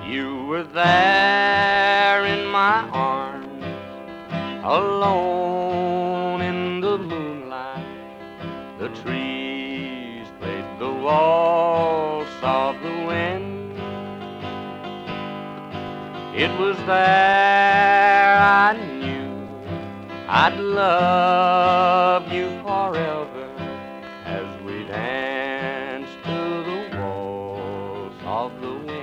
You were there in my arms, alone in the moonlight. The trees played the waltz of the wind. It was there I knew I'd love you forever as we danced to the waltz of the wind.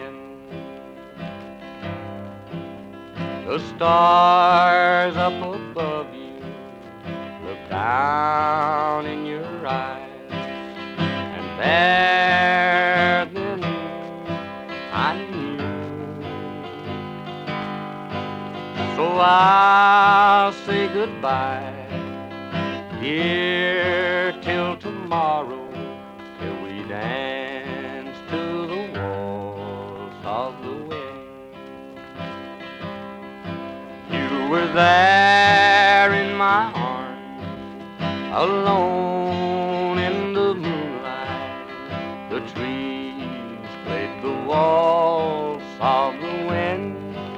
The stars up above you look down in your eyes, and there then I knew. So I'll say goodbye, dear, till tomorrow, till we dance to the waltz of the wind. You were there in my arms, alone in the moonlight. The trees played the waltz of the wind.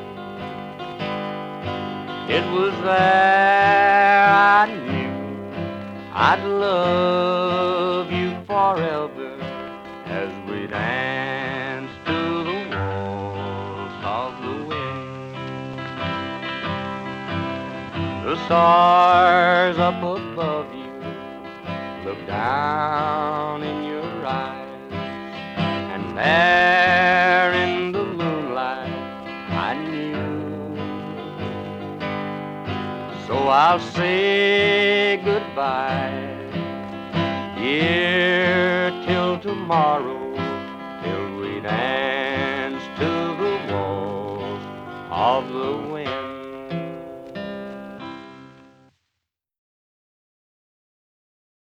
It was there I knew I'd love you forever as we danced to the waltz of the wind. The stars up above you look down in your eyes, and there in the moonlight I knew. So I'll say goodbye, dear, till tomorrow, till we dance to the waltz of the wind.